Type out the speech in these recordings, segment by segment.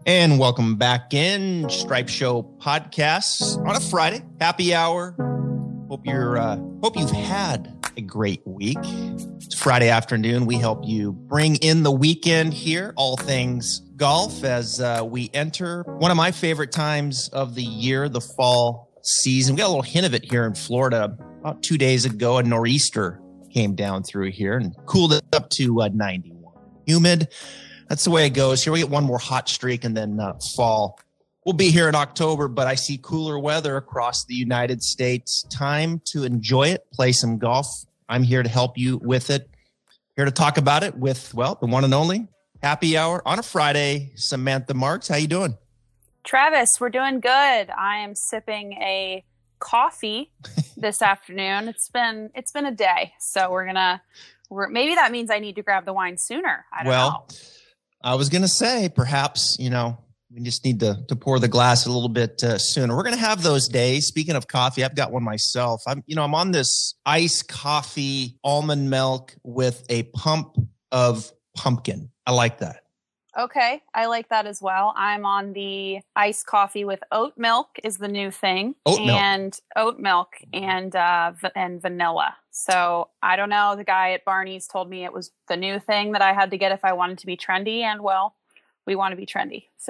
And welcome back in Stripe Show podcasts on a Friday, happy hour. Hope you've had a great week. It's Friday afternoon. We help you bring in the weekend here, all things golf, as we enter one of my favorite times of the year, the fall season. We got a little hint of it here in Florida. About 2 days ago, a nor'easter came down through here and cooled it up to 91. Humid. That's the way it goes. Here we get one more hot streak and then fall. We'll be here in October, but I see cooler weather across the United States. Time to enjoy it, play some golf. I'm here to help you with it. Here to talk about it with, well, the one and only happy hour on a Friday. Samantha Marks, how you doing? Travis, we're doing good. I am sipping a coffee this afternoon. It's been a day, so maybe that means I need to grab the wine sooner. I don't know. I was going to say, perhaps, we just need to pour the glass a little bit sooner. We're going to have those days. Speaking of coffee, I've got one myself. I'm on this iced coffee, almond milk with a pump of pumpkin. I like that. Okay. I like that as well. I'm on the iced coffee with oat milk is the new thing. Oat milk and vanilla. So I don't know. The guy at Barney's told me it was the new thing that I had to get if I wanted to be trendy. And well, we want to be trendy. So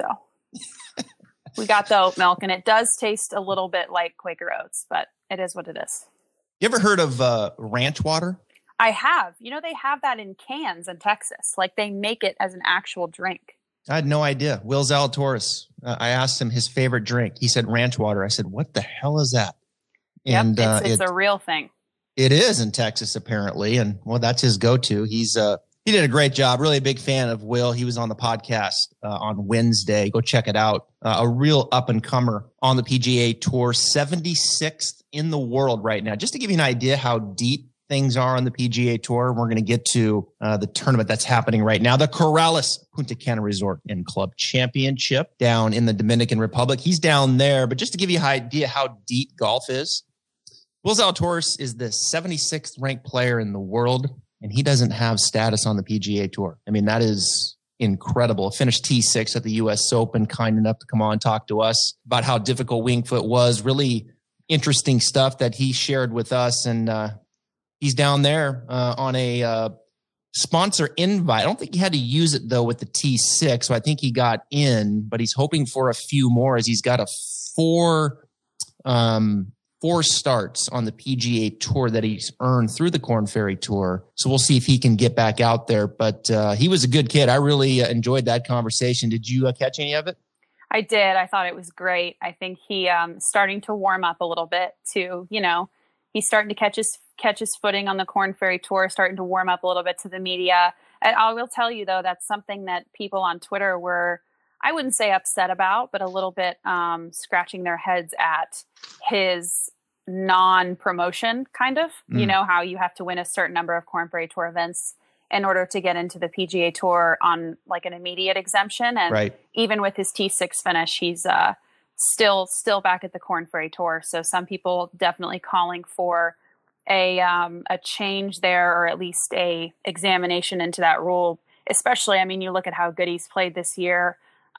we got the oat milk, and it does taste a little bit like Quaker Oats, but it is what it is. You ever heard of ranch water? I have. They have that in cans in Texas. Like they make it as an actual drink. I had no idea. Will Zalatoris, I asked him his favorite drink. He said ranch water. I said, what the hell is that? And it's a real thing. It is in Texas, apparently. And well, that's his go-to. He did a great job. Really a big fan of Will. He was on the podcast on Wednesday. Go check it out. A real up-and-comer on the PGA Tour, 76th in the world right now. Just to give you an idea how deep things are on the PGA Tour, we're going to get to the tournament that's happening right now, the Corrales Punta Cana Resort and Club Championship down in the Dominican Republic. He's down there, but just to give you an idea how deep golf is, Will Zalatoris is the 76th ranked player in the world, and he doesn't have status on the PGA Tour. I mean, that is incredible. Finished T6 at the U.S. Open, kind enough to come on and talk to us about how difficult Winged Foot was. Really interesting stuff that he shared with us, and he's down there on a sponsor invite. I don't think he had to use it, though, with the T6, so I think he got in, but he's hoping for a few more as he's got four starts on the PGA Tour that he's earned through the Korn Ferry Tour. So we'll see if he can get back out there. But he was a good kid. I really enjoyed that conversation. Did you catch any of it? I did. I thought it was great. I think he starting to warm up a little bit too. He's starting to catch his footing on the Korn Ferry Tour, starting to warm up a little bit to the media. And I will tell you, though, that's something that people on Twitter were, I wouldn't say upset about, but a little bit scratching their heads at his non-promotion, kind of. How you have to win a certain number of Korn Ferry Tour events in order to get into the PGA Tour on like an immediate exemption. And right. Even with his T6 finish, he's still back at the Korn Ferry Tour. So some people definitely calling for a change there, or at least a examination into that rule. Especially, I mean, you look at how good he's played this year.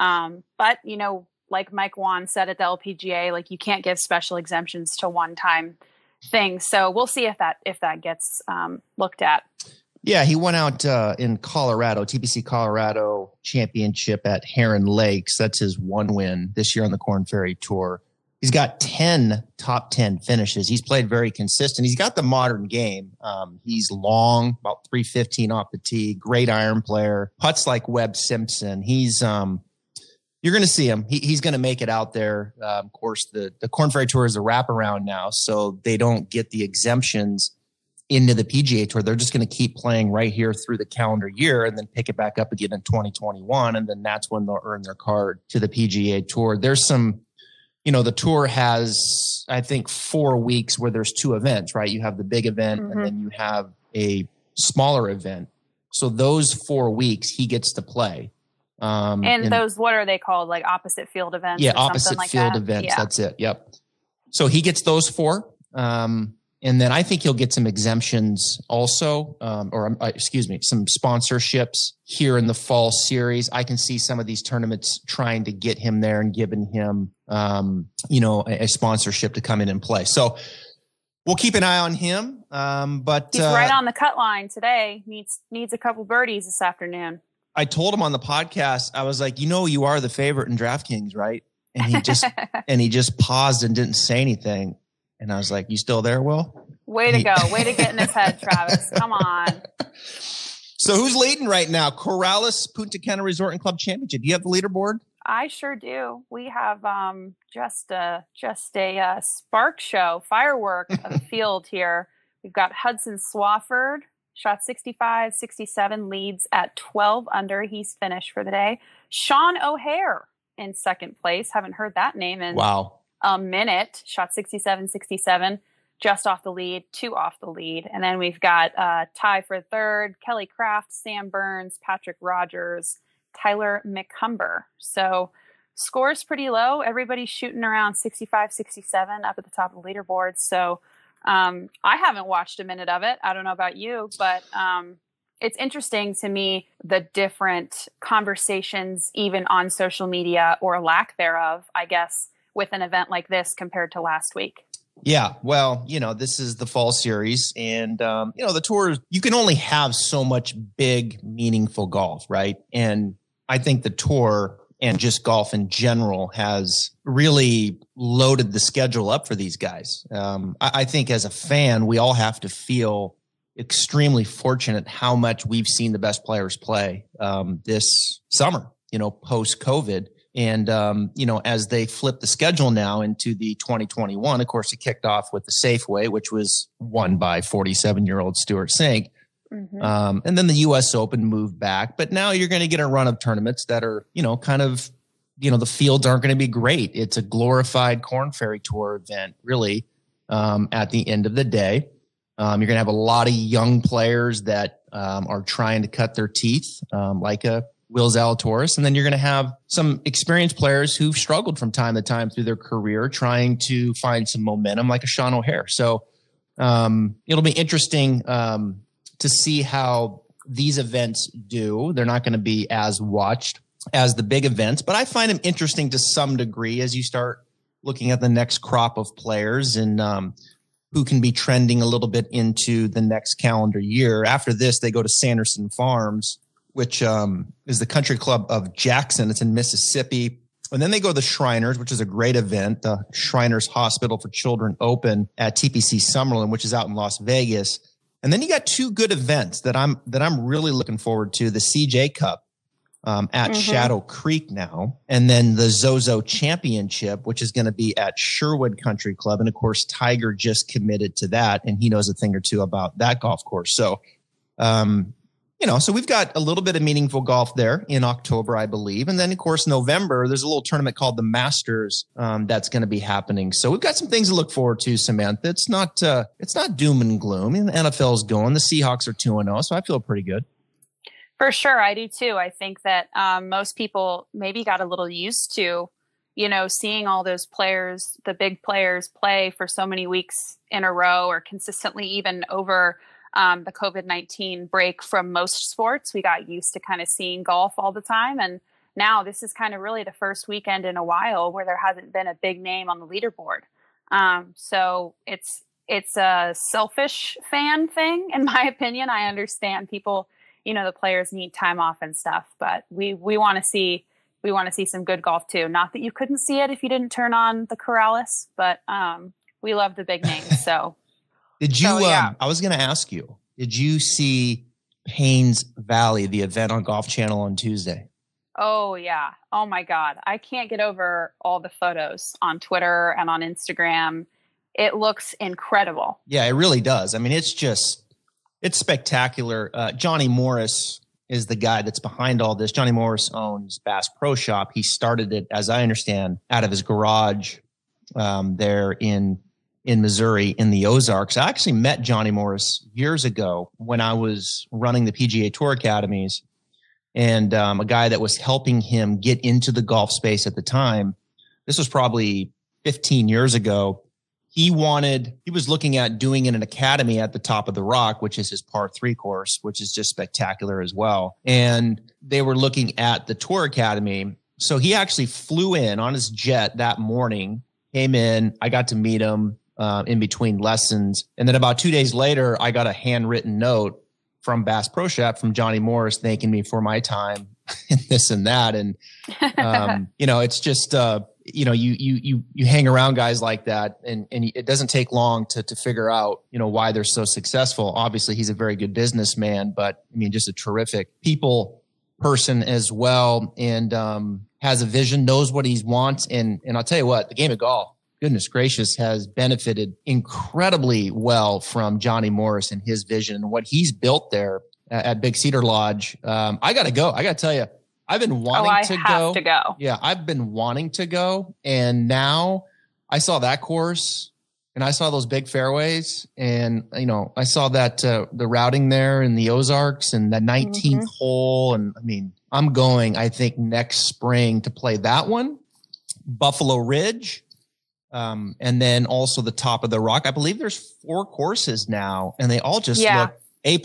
But like Mike Wan said at the LPGA, like you can't give special exemptions to one-time things. So we'll see if that gets looked at. Yeah, he went out in Colorado, TPC Colorado Championship at Heron Lakes. That's his one win this year on the Korn Ferry Tour. He's got 10 top 10 finishes. He's played very consistent. He's got the modern game. He's long, about 315 off the tee. Great iron player. Putts like Webb Simpson. He's you're going to see him. He's going to make it out there. Of course, the Korn Ferry Tour is a wraparound now, so they don't get the exemptions into the PGA Tour. They're just going to keep playing right here through the calendar year and then pick it back up again in 2021, and then that's when they'll earn their card to the PGA Tour. There's some, the tour has, I think, 4 weeks where there's 2 events, right? You have the big event and then you have a smaller event. So those 4 weeks he gets to play. And those, what are they called? Like opposite field events? Yeah, or opposite like field that? events. Yeah. That's it. Yep. So he gets those 4. And then I think he'll get some exemptions also, some sponsorships here in the fall series. I can see some of these tournaments trying to get him there and giving him, a sponsorship to come in and play. So we'll keep an eye on him. But he's right on the cut line today. Needs a couple birdies this afternoon. I told him on the podcast, I was like, you are the favorite in DraftKings, right? And he just paused and didn't say anything. And I was like, you still there, Will? Way to go. Way to get in his head, Travis. Come on. So who's leading right now? Corrales Punta Cana Resort and Club Championship. Do you have the leaderboard? I sure do. We have just a spark show, firework of the field here. We've got Hudson Swafford, shot 65, 67, leads at 12 under. He's finished for the day. Sean O'Hare in second place. Haven't heard that name in a minute. Shot 67, 67, just off the lead, 2 off the lead. And then we've got tie for third, Kelly Craft, Sam Burns, Patrick Rogers, Tyler McCumber. So scores pretty low. Everybody's shooting around 65, 67 up at the top of the leaderboard. So I haven't watched a minute of it. I don't know about you, but it's interesting to me, the different conversations, even on social media or lack thereof, I guess, with an event like this compared to last week. Yeah, well, this is the fall series, and the tour, you can only have so much big, meaningful golf, right? And I think the tour and just golf in general has really loaded the schedule up for these guys. I think as a fan, we all have to feel extremely fortunate how much we've seen the best players play this summer, post-COVID. And, as they flip the schedule now into the 2021, of course, it kicked off with the Safeway, which was won by 47-year-old Stuart Sink. Mm-hmm. And then the U.S. Open moved back. But now you're going to get a run of tournaments that are, the fields aren't going to be great. It's a glorified Korn Ferry Tour event, really, at the end of the day. You're going to have a lot of young players that are trying to cut their teeth, like a Will Zalatoris. And then you're going to have some experienced players who've struggled from time to time through their career trying to find some momentum, like a Sean O'Hare. So it'll be interesting to see how these events do. They're not going to be as watched as the big events, but I find them interesting to some degree as you start looking at the next crop of players and who can be trending a little bit into the next calendar year. After this, they go to Sanderson Farms, which is the country club of Jackson. It's in Mississippi. And then they go to the Shriners, which is a great event, the Shriners Hospital for Children Open at TPC Summerlin, which is out in Las Vegas. And then you got 2 good events that I'm really looking forward to: the CJ Cup at Shadow Creek now, and then the Zozo Championship, which is going to be at Sherwood Country Club. And of course, Tiger just committed to that, and he knows a thing or two about that golf course. So, so we've got a little bit of meaningful golf there in October, I believe. And then, of course, November, there's a little tournament called the Masters that's going to be happening. So we've got some things to look forward to, Samantha. It's not doom and gloom. And the NFL's going. The Seahawks are 2-0, so I feel pretty good. For sure. I do, too. I think that most people maybe got a little used to, seeing all those players, the big players, play for so many weeks in a row or consistently, even over the COVID-19 break from most sports. We got used to kind of seeing golf all the time. And now this is kind of really the first weekend in a while where there hasn't been a big name on the leaderboard. So it's a selfish fan thing, in my opinion. I understand people, the players need time off and stuff, but we want to see some good golf too. Not that you couldn't see it if you didn't turn on the Corrales, but we love the big names. So did you, I was going to ask you, did you see Paynes Valley, the event on Golf Channel on Tuesday? Oh yeah. Oh my God. I can't get over all the photos on Twitter and on Instagram. It looks incredible. Yeah, it really does. I mean, it's spectacular. Johnny Morris is the guy that's behind all this. Johnny Morris owns Bass Pro Shop. He started it, as I understand, out of his garage there in Missouri in the Ozarks. I actually met Johnny Morris years ago when I was running the PGA Tour Academies, and a guy that was helping him get into the golf space at the time. This was probably 15 years ago. he was looking at doing it in an academy at the Top of the Rock, which is his par 3 course, which is just spectacular as well. And they were looking at the Tour Academy. So he actually flew in on his jet that morning, came in, I got to meet him in between lessons. And then about 2 days later, I got a handwritten note from Bass Pro Shop from Johnny Morris thanking me for my time and this and that. And, it's just, you hang around guys like that and it doesn't take long to figure out, why they're so successful. Obviously he's a very good businessman, but I mean, just a terrific people person as well. And, has a vision, knows what he wants. And I'll tell you what, the game of golf, goodness gracious, has benefited incredibly well from Johnny Morris and his vision and what he's built there at Big Cedar Lodge. I got to go. I got to tell you, I've been wanting to go. Yeah, I've been wanting to go. And now I saw that course and I saw those big fairways and, I saw that the routing there in the Ozarks and that 19th hole. And I mean, I'm going, I think, next spring to play that one, Buffalo Ridge. And then also the Top of the Rock. I believe there's 4 courses now and they all just look A+.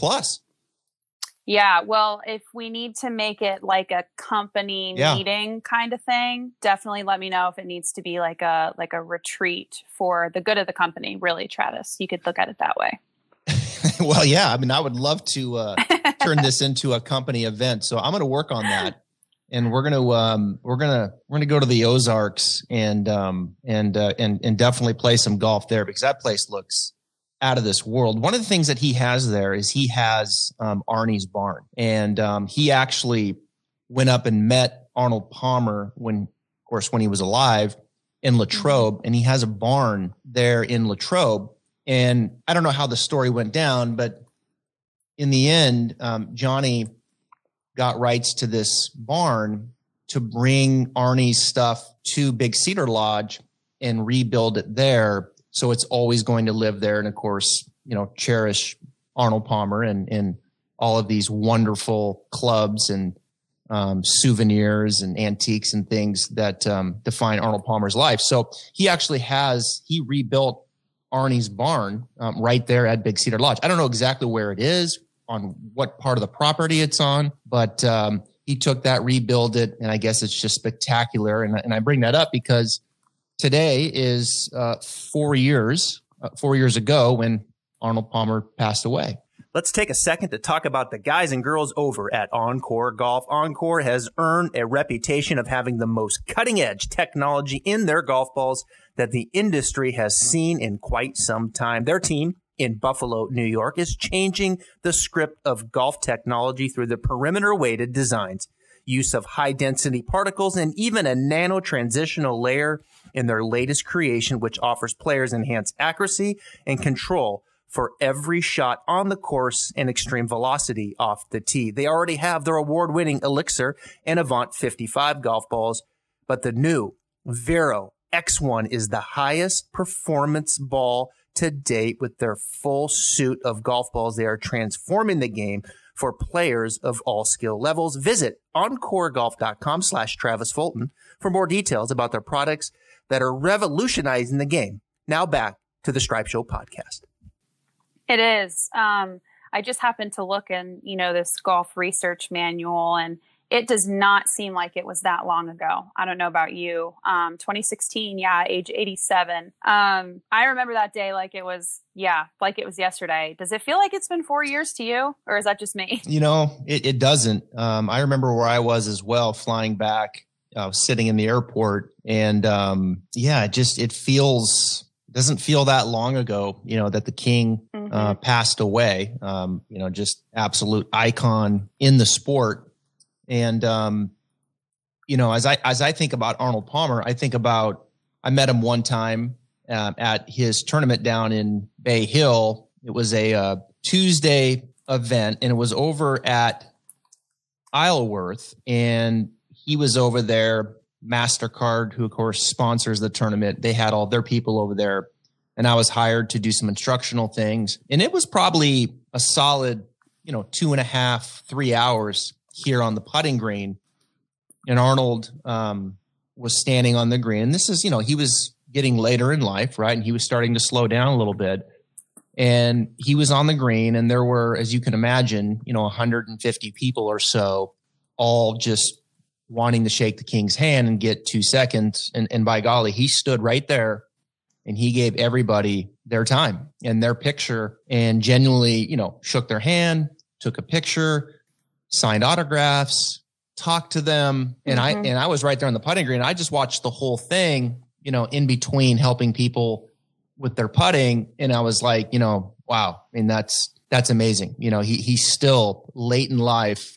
Yeah. Well, if we need to make it like a company meeting kind of thing, definitely let me know if it needs to be like a retreat for the good of the company. Really, Travis, you could look at it that way. Well, yeah. I mean, I would love to turn this into a company event. So I'm going to work on that. And we're gonna go to the Ozarks and definitely play some golf there because that place looks out of this world. One of the things that he has there is he has Arnie's barn, and he actually went up and met Arnold Palmer when he was alive in Latrobe, and he has a barn there in Latrobe. And I don't know how the story went down, but in the end, Johnny got rights to this barn to bring Arnie's stuff to Big Cedar Lodge and rebuild it there. So it's always going to live there. And of course, cherish Arnold Palmer and all of these wonderful clubs and souvenirs and antiques and things that define Arnold Palmer's life. So he actually he rebuilt Arnie's barn right there at Big Cedar Lodge. I don't know exactly where it is, on what part of the property it's on, but he took that, rebuilt it, and I guess it's just spectacular. And I bring that up because today is 4 years ago when Arnold Palmer passed away. Let's take a second to talk about the guys and girls over at Encore Golf. Encore has earned a reputation of having the most cutting-edge technology in their golf balls that the industry has seen in quite some time. Their team in Buffalo, New York, is changing the script of golf technology through the perimeter-weighted designs, use of high-density particles, and even a nano-transitional layer in their latest creation, which offers players enhanced accuracy and control for every shot on the course and extreme velocity off the tee. They already have their award-winning Elixir and Avant 55 golf balls, but the new Vero X1 is the highest performance ball to date. With their full suit of golf balls, they are transforming the game for players of all skill levels. Visit encoregolf.com/Travis Fulton for more details about their products that are revolutionizing the game. Now back to the Stripe Show podcast. It is. I just happened to look in, this golf research manual, and it does not seem like it was that long ago. I don't know about you. 2016, age 87. I remember that day like it was yesterday. Does it feel like it's been 4 years to you, or is that just me? It doesn't. I remember where I was as well, flying back, sitting in the airport, and it doesn't feel that long ago, that the king passed away. Just absolute icon in the sport. And, as I think about Arnold Palmer, I met him one time at his tournament down in Bay Hill. It was a Tuesday event, and it was over at Isleworth, and he was over there. MasterCard, who of course sponsors the tournament, they had all their people over there, and I was hired to do some instructional things. And it was probably a solid, 2.5, 3 hours here on the putting green. And Arnold was standing on the green. And this is, he was getting later in life, right? And he was starting to slow down a little bit. And he was on the green, and there were, as you can imagine, 150 people or so, all just wanting to shake the king's hand and get 2 seconds. And by golly, he stood right there and he gave everybody their time and their picture, and genuinely, shook their hand, took a picture, signed autographs, talked to them. And I was right there on the putting green. I just watched the whole thing, in between helping people with their putting. And I was like, wow, I mean, that's amazing. He's still late in life.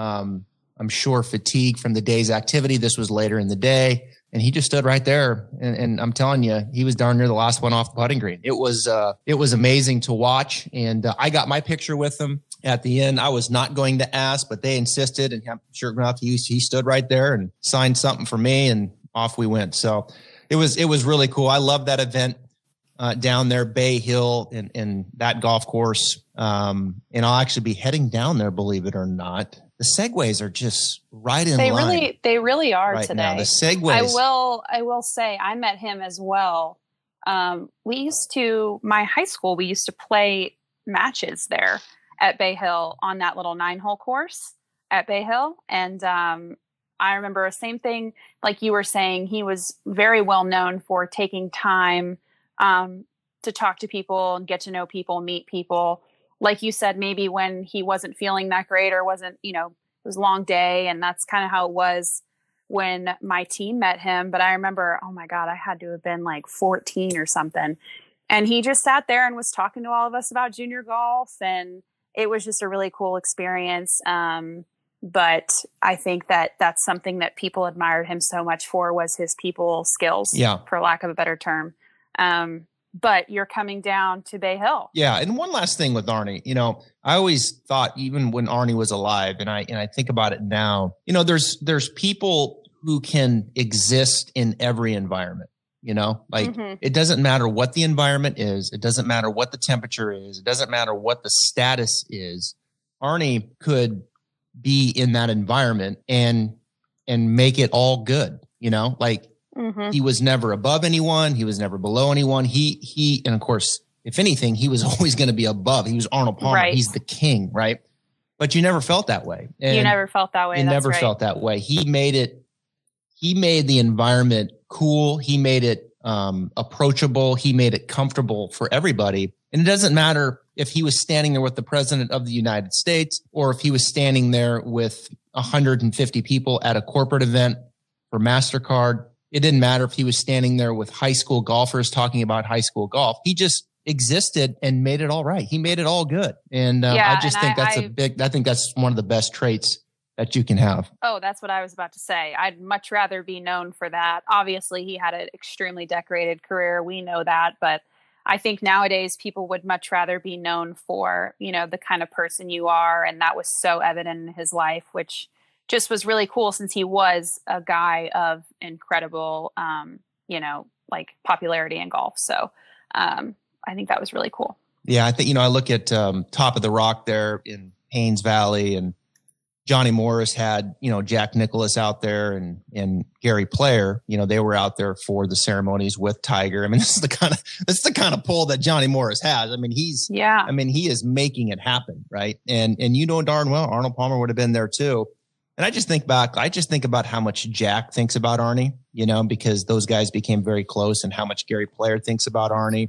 I'm sure fatigued from the day's activity. This was later in the day, and he just stood right there. And I'm telling you, he was darn near the last one off the putting green. It was amazing to watch. And I got my picture with him at the end. I was not going to ask, but they insisted, and sure enough, he stood right there and signed something for me, and off we went. So it was really cool. I love that event down there, Bay Hill, and that golf course. And I'll actually be heading down there, believe it or not. The segues are just right in line. They really are right today. Now. The segues. I will say I met him as well. My high school, we used to play matches there at Bay Hill on that little 9-hole course at Bay Hill. And I remember same thing, like you were saying, he was very well known for taking time to talk to people and get to know people, meet people. Like you said, maybe when he wasn't feeling that great or wasn't, it was a long day. And that's kind of how it was when my team met him. But I remember, oh my God, I had to have been like 14 or something. And he just sat there and was talking to all of us about junior golf. And it was just a really cool experience. But I think that's something that people admired him so much for, was his people skills, for lack of a better term. But you're coming down to Bay Hill. Yeah. And one last thing with Arnie, I always thought, even when Arnie was alive, and I think about it now, there's people who can exist in every environment, it doesn't matter what the environment is. It doesn't matter what the temperature is. It doesn't matter what the status is. Arnie could be in that environment and make it all good, He was never above anyone. He was never below anyone. And of course, if anything, he was always going to be above. He was Arnold Palmer. Right. He's the king, right? But you never felt that way. And you never felt that way. You never felt that way. He made the environment cool. He made it approachable. He made it comfortable for everybody. And it doesn't matter if he was standing there with the president of the United States, or if he was standing there with 150 people at a corporate event for MasterCard. It didn't matter if he was standing there with high school golfers talking about high school golf. He just existed and made it all right. He made it all good. And I just think I think that's one of the best traits that you can have. Oh, that's what I was about to say. I'd much rather be known for that. Obviously, he had an extremely decorated career. We know that. But I think nowadays people would much rather be known for, the kind of person you are. And that was so evident in his life, which just was really cool, since he was a guy of incredible, popularity in golf. So I think that was really cool. Yeah, I think, I look at Top of the Rock there in Haynes Valley, and Johnny Morris had, Jack Nicklaus out there, and Gary Player, they were out there for the ceremonies with Tiger. I mean, this is the kind of pull that Johnny Morris has. I mean, he is making it happen. Right. And darn well, Arnold Palmer would have been there too. And I just think about how much Jack thinks about Arnie, because those guys became very close, and how much Gary Player thinks about Arnie.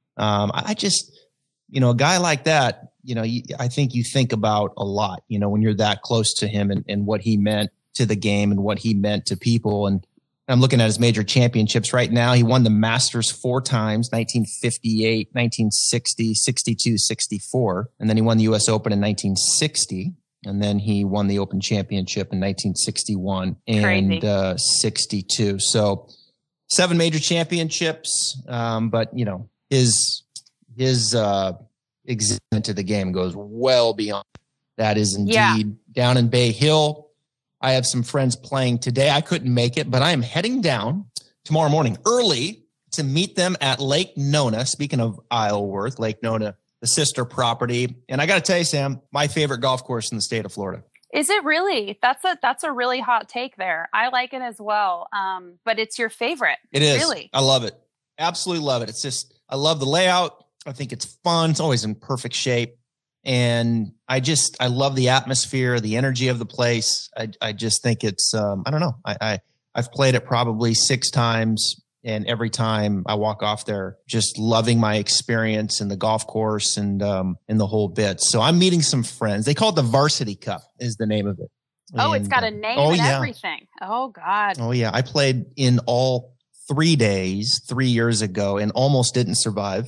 A guy like that, I think you think about a lot, when you're that close to him, and what he meant to the game and what he meant to people. And I'm looking at his major championships right now. He won the Masters 4 times, 1958, 1960, 62, 64. And then he won the U.S. Open in 1960. And then he won the Open Championship in 1961 and 62. So 7 major championships. But, his existence to the game goes well beyond. That is indeed down in Bay Hill. I have some friends playing today. I couldn't make it, but I am heading down tomorrow morning early to meet them at Lake Nona. Speaking of Isleworth, Lake Nona, the sister property. And I got to tell you, Sam, my favorite golf course in the state of Florida. Is it really? That's a really hot take there. I like it as well. But it's your favorite. It is. Really? I love it. Absolutely love it. It's just, I love the layout. I think it's fun. It's always in perfect shape. And I love the atmosphere, the energy of the place. I just think it's, I don't know. I've played it probably 6 times. And every time I walk off there, just loving my experience in the golf course and in the whole bit. So I'm meeting some friends. They call it the Varsity Cup is the name of it. Oh, it's got a name and everything. Oh, God. Oh, yeah. I played in all 3 days 3 years ago and almost didn't survive.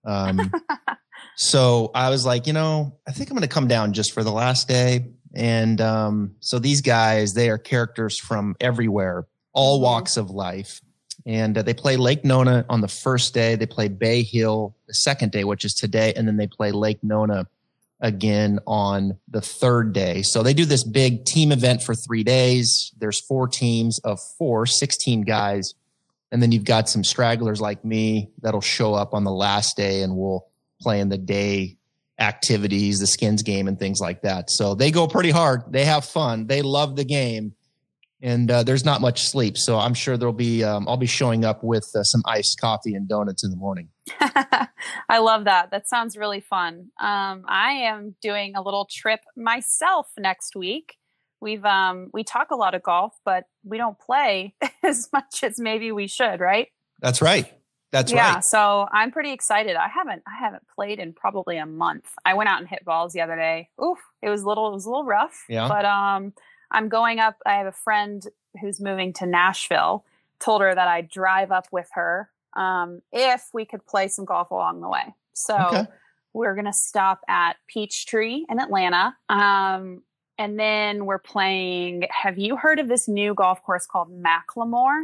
So I was like, I think I'm going to come down just for the last day. And so these guys, they are characters from everywhere, all walks of life. And they play Lake Nona on the first day. They play Bay Hill the second day, which is today. And then they play Lake Nona again on the third day. So they do this big team event for 3 days. There's 4 teams of 16 guys. And then you've got some stragglers like me that'll show up on the last day and we'll play in the day activities, the skins game and things like that. So they go pretty hard. They have fun. They love the game. And there's not much sleep. So I'm sure there'll be, I'll be showing up with some iced coffee and donuts in the morning. I love that. That sounds really fun. I am doing a little trip myself next week. We talk a lot of golf, but we don't play as much as maybe we should, right? That's right. That's right. Yeah. So I'm pretty excited. I haven't played in probably a month. I went out and hit balls the other day. Oof. It was a little rough. Yeah. But, I'm going up. I have a friend who's moving to Nashville. Told her that I'd drive up with her if we could play some golf along the way. So we're going to stop at Peachtree in Atlanta. And then we're playing. Have you heard of this new golf course called Macklemore?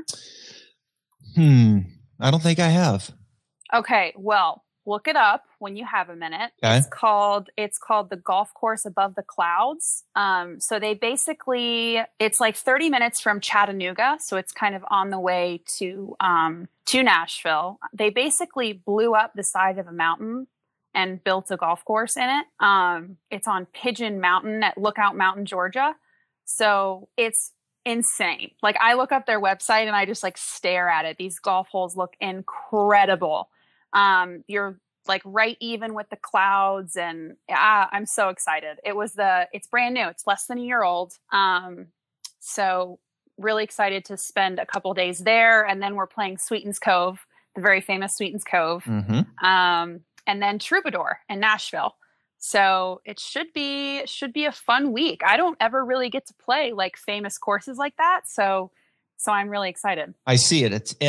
I don't think I have. Okay. Well, look it up when you have a minute. Okay. It's called the Golf Course Above the Clouds. So they basically, it's like 30 minutes from Chattanooga. So it's kind of on the way to Nashville. They basically blew up the side of a mountain and built a golf course in it. It's on Pigeon Mountain at Lookout Mountain, Georgia. So it's insane. Like I look up their website and I just like stare at it. These golf holes look incredible. You're like right even with the clouds and I'm so excited. It's brand new. It's less than a year old. So really excited to spend a couple days there. And then we're playing Sweetens Cove, the very famous Sweetens Cove. Mm-hmm. And then Troubadour in Nashville. So it should be a fun week. I don't ever really get to play like famous courses like that. So I'm really excited. I see it. It's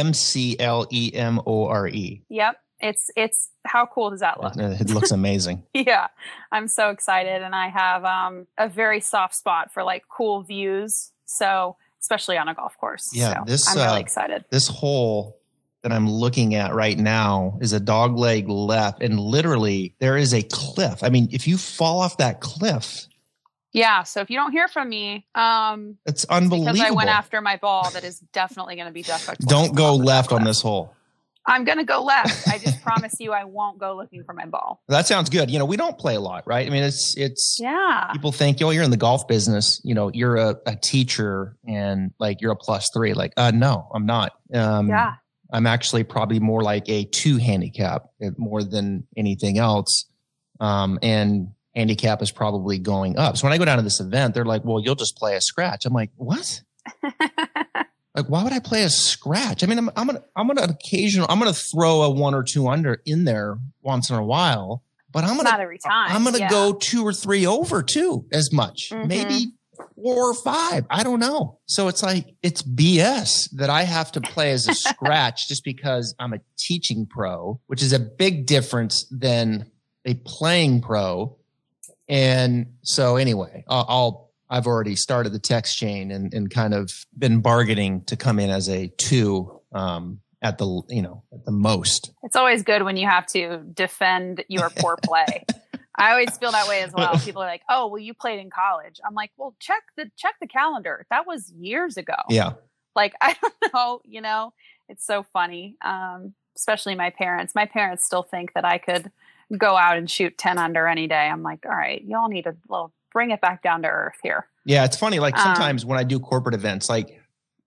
Mclemore. Yep. It's how cool does that look? It looks amazing. Yeah, I'm so excited. And I have a very soft spot for like cool views. So especially on a golf course. Yeah. So I'm really excited. This hole that I'm looking at right now is a dogleg left. And literally there is a cliff. I mean, if you fall off that cliff. Yeah. So if you don't hear from me, it's unbelievable. Because I went after my ball that is definitely going to be difficult. Don't go left on this hole. I'm going to go left. I just promise you I won't go looking for my ball. That sounds good. We don't play a lot, right? I mean, it's people think, you're in the golf business, you're a teacher and like you're a +3. Like, no, I'm not. Yeah. I'm actually probably more like a 2 handicap more than anything else. And handicap is probably going up. So when I go down to this event, they're like, well, you'll just play a scratch. I'm like, what? Like, why would I play a scratch? I mean, I'm gonna throw a 1 or 2 under in there once in a while, but not every time. I'm gonna go 2 or 3 over too, as much, maybe 4 or 5. I don't know. So it's like, it's BS that I have to play as a scratch just because I'm a teaching pro, which is a big difference than a playing pro. And so anyway, I've already started the text chain and kind of been bargaining to come in as a 2 at the most. It's always good when you have to defend your poor play. I always feel that way as well. People are like, "Oh, well, you played in college." I'm like, "Well, check the calendar. That was years ago." Yeah. Like, I don't know. It's so funny. Especially my parents. My parents still think that I could go out and shoot 10 under any day. I'm like, all right, y'all need a little bring it back down to earth here. Yeah, it's funny. Like sometimes when I do corporate events, like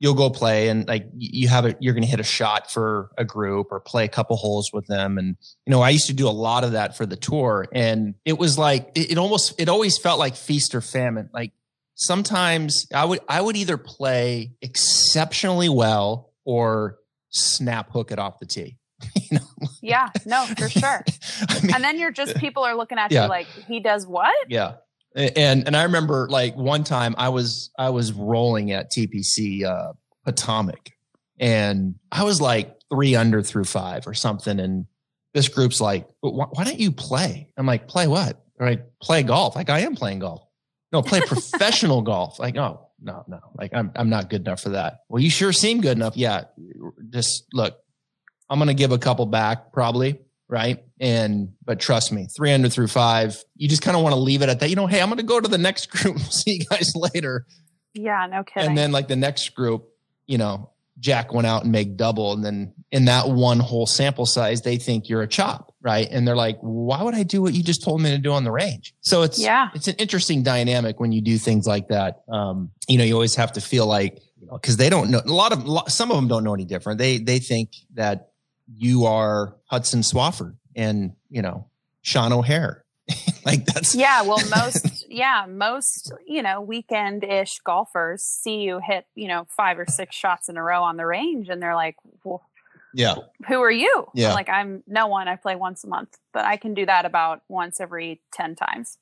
you'll go play and like you're going to hit a shot for a group or play a couple holes with them. And, I used to do a lot of that for the tour, and it was like, it always felt like feast or famine. Like sometimes I would either play exceptionally well or snap hook it off the tee. Yeah, no, for sure. And then people are looking at you like, he does what? Yeah. And I remember like one time I was rolling at TPC Potomac, and I was like 3 under through 5 or something. And this group's like, why don't you play? I'm like, play what? They're like, play golf. Like, I am playing golf. No, play professional golf. Like, oh, no. Like, I'm not good enough for that. Well, you sure seem good enough. Yeah. Just look, I'm going to give a couple back probably. Right. But trust me, 3 under through 5, you just kind of want to leave it at that. Hey, I'm going to go to the next group. See you guys later. Yeah, no kidding. And then like the next group, Jack went out and made double. And then in that one whole sample size, they think you're a chop. Right. And they're like, why would I do what you just told me to do on the range? So it's an interesting dynamic when you do things like that. You always have to feel like, because they don't know some of them don't know any different. They think that you are Hudson Swafford and, Sean O'Hare. Like that's. Yeah. Well, most, weekend-ish golfers see you hit, 5 or 6 shots in a row on the range. And they're like, well, yeah, who are you? Yeah. I'm like, I'm no one. I play once a month, but I can do that about once every 10 times.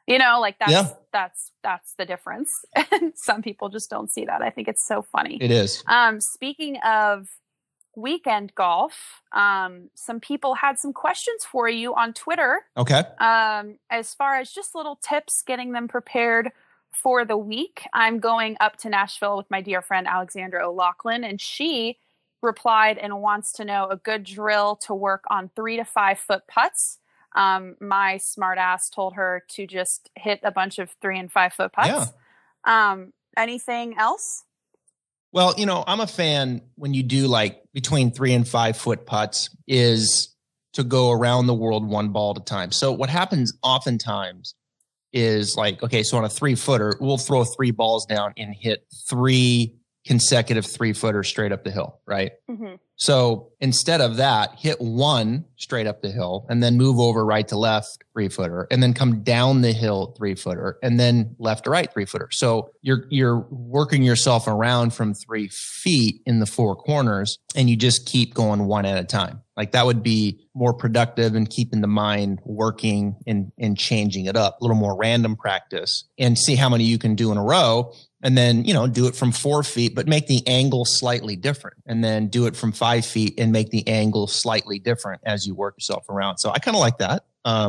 That's the difference. And some people just don't see that. I think it's so funny. It is. Speaking of weekend golf, some people had some questions for you on Twitter. Okay. As far as just little tips getting them prepared for the week. I'm going up to Nashville with my dear friend Alexandra O'Loughlin, and she replied and wants to know a good drill to work on 3 to 5 foot putts. My smart ass told her to just hit a bunch of 3 and 5 foot putts. Yeah. Anything else? Well, I'm a fan when you do like between 3 and 5 foot putts is to go around the world one ball at a time. So what happens oftentimes is like, okay, so on a 3-footer, we'll throw 3 balls down and hit 3 consecutive 3-footers straight up the hill, right? Mm-hmm. So instead of that, hit 1 straight up the hill and then move over right to left 3-footer and then come down the hill 3-footer and then left to right 3-footer. So you're working yourself around from 3 feet in the 4 corners, and you just keep going one at a time. Like that would be more productive and keeping the mind working and changing it up, a little more random practice, and see how many you can do in a row. And then, do it from 4 feet, but make the angle slightly different. And then do it from 5 feet and make the angle slightly different as you work yourself around. So I kind of like that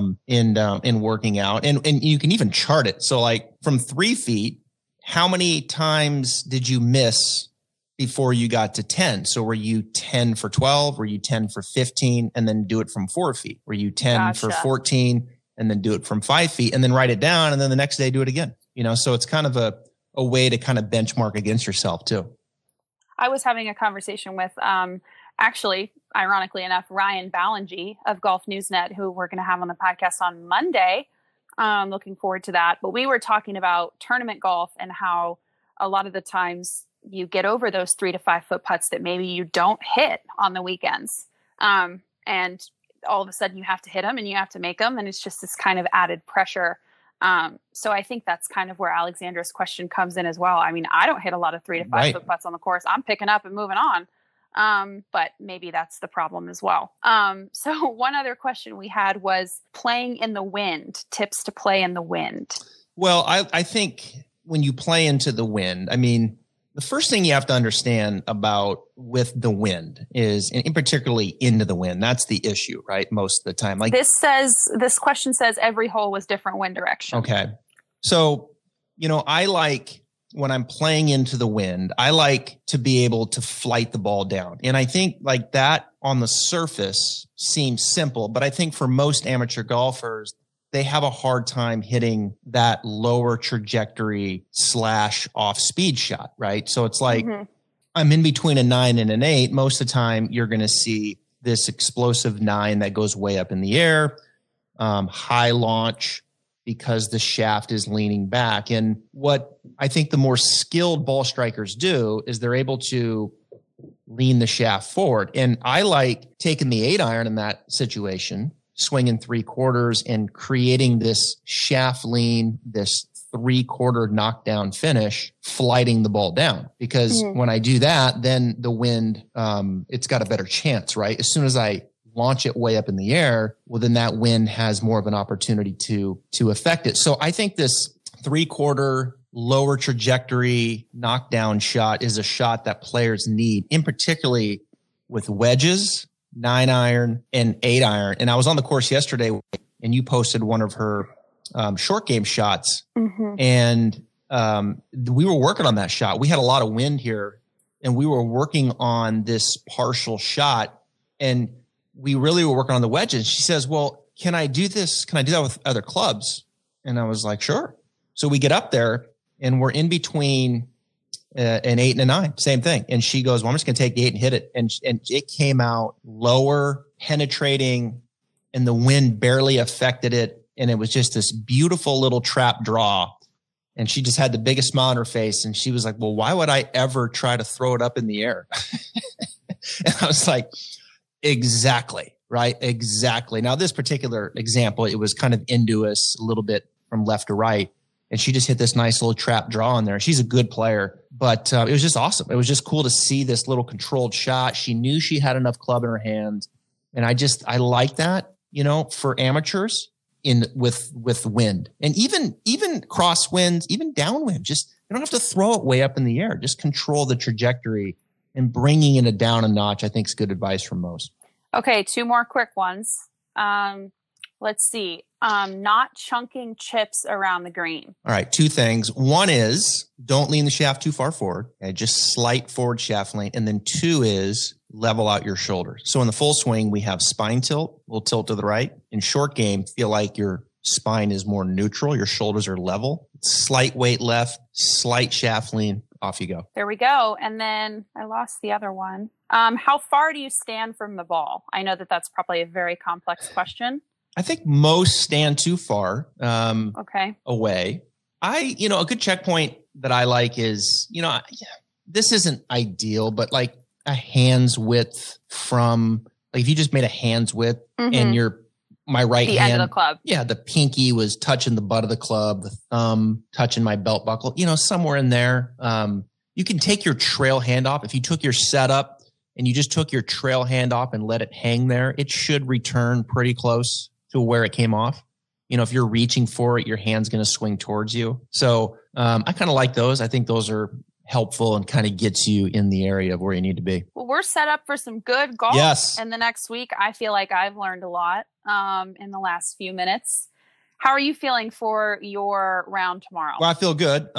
in working out. And you can even chart it. So like from 3 feet, how many times did you miss before you got to 10? So were you 10 for 12? Were you 10 for 15? And then do it from 4 feet. Were you 10 for 14 and then do it from 5 feet and then write it down? And then the next day do it again. So it's kind of a way to kind of benchmark against yourself too. I was having a conversation with, actually, ironically enough, Ryan Ballingy of Golf Newsnet, who we're going to have on the podcast on Monday. Looking forward to that. But we were talking about tournament golf and how a lot of the times you get over those 3 to 5 foot putts that maybe you don't hit on the weekends. And all of a sudden you have to hit them and you have to make them. And it's just this kind of added pressure. So I think that's kind of where Alexandra's question comes in as well. I mean, I don't hit a lot of 3 to 5 foot putts on the course. I'm picking up and moving on. But maybe that's the problem as well. So one other question we had was playing in the wind, tips to play in the wind. Well, I think when you play into the wind, I mean, the first thing you have to understand about with the wind is, and in particularly into the wind, that's the issue, right? Most of the time. Like this question says every hole was different wind direction. Okay. So, I like when I'm playing into the wind, I like to be able to flight the ball down. And I think like that on the surface seems simple, but I think for most amateur golfers, they have a hard time hitting that lower trajectory / off speed shot, right? So it's like, I'm in between a 9 and an 8. Most of the time you're going to see this explosive 9 that goes way up in the air, high launch, because the shaft is leaning back. And what I think the more skilled ball strikers do is they're able to lean the shaft forward. And I like taking the 8-iron in that situation, swinging 3/4 and creating this shaft lean, this 3/4 knockdown finish, flighting the ball down. Because when I do that, then the wind, it's got a better chance, right? As soon as I launch it way up in the air, well, then that wind has more of an opportunity to affect it. So I think this 3/4 lower trajectory knockdown shot is a shot that players need, in particularly with wedges, 9-iron and 8-iron. And I was on the course yesterday and you posted one of her short game shots. And we were working on that shot. We had a lot of wind here and we were working on this partial shot, and we really were working on the wedges. She says, well, can I do this? Can I do that with other clubs? And I was like, sure. So we get up there and we're in between an 8 and a 9, same thing. And she goes, well, I'm just going to take the 8 and hit it. And it came out lower, penetrating, and the wind barely affected it. And it was just this beautiful little trap draw. And she just had the biggest smile on her face. And she was like, well, why would I ever try to throw it up in the air? And I was like, exactly. Right. Exactly. Now, this particular example, it was kind of induous, a little bit from left to right. And she just hit this nice little trap draw in there. She's a good player, but it was just awesome. It was just cool to see this little controlled shot. She knew she had enough club in her hand. And I like that, for amateurs with wind, and even crosswinds, even downwind. Just, you don't have to throw it way up in the air. Just control the trajectory, and bringing it down a notch, I think, is good advice from most. Okay. 2 more quick ones. Let's see. Not chunking chips around the green. All right. 2 things. One is don't lean the shaft too far forward. Okay, just slight forward shaft lean. And then 2 is level out your shoulders. So in the full swing, we have spine tilt, a little tilt to the right. In short game, feel like your spine is more neutral. Your shoulders are level. Slight weight left, slight shaft lean. Off you go. There we go. And then I lost the other one. How far do you stand from the ball? I know that that's probably a very complex question. I think most stand too far away. A good checkpoint that I like is, this isn't ideal, but like a hand's width from, like if you just made a hand's width and my right hand, end of the club. Yeah, the pinky was touching the butt of the club, the thumb touching my belt buckle, somewhere in there. You can take your trail hand off. If you took your setup and you just took your trail hand off and let it hang there, it should return pretty close to where it came off. If you're reaching for it, your hand's going to swing towards you. So I kind of like those. I think those are helpful and kind of gets you in the area of where you need to be. Well, we're set up for some good golf in the next week. I feel like I've learned a lot in the last few minutes. How are you feeling for your round tomorrow? Well, I feel good.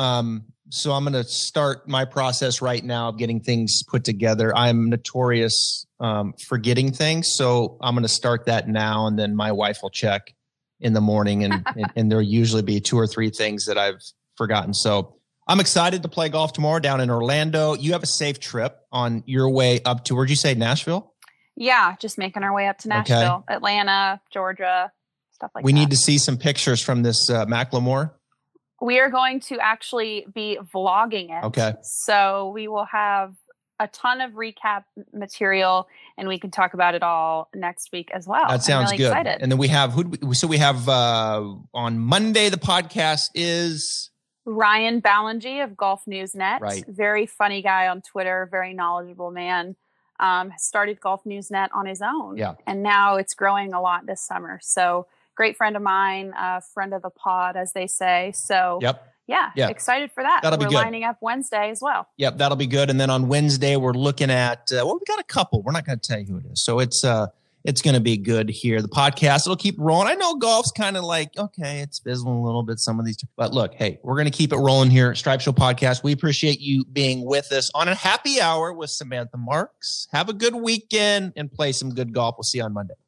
So I'm going to start my process right now of getting things put together. I'm notorious forgetting things. So I'm going to start that now. And then my wife will check in the morning and there'll usually be 2 or 3 things that I've forgotten. So I'm excited to play golf tomorrow down in Orlando. You have a safe trip on your way up to, where'd you say, Nashville? Yeah, just making our way up to Nashville, Atlanta, Georgia, stuff like that. We need to see some pictures from this Macklemore. We are going to actually be vlogging it. Okay. So we will have a ton of recap material and we can talk about it all next week as well. That sounds really good. Excited. And then we have, we have on Monday, the podcast is Ryan Ballingy of Golf News Net. Right. Very funny guy on Twitter, very knowledgeable man. Started Golf News Net on his own. Yeah. And now it's growing a lot this summer. So great friend of mine, friend of the pod, as they say. So yeah, excited for that. That'll be good. We're lining up Wednesday as well. Yep, that'll be good. And then on Wednesday, we're looking at, we got a couple. We're not going to tell you who it is. So it's going to be good here. The podcast, it'll keep rolling. I know golf's kind of like, okay, it's fizzling a little bit, some of these. But look, hey, we're going to keep it rolling here. Stripe Show Podcast. We appreciate you being with us on a happy hour with Samantha Marks. Have a good weekend and play some good golf. We'll see you on Monday.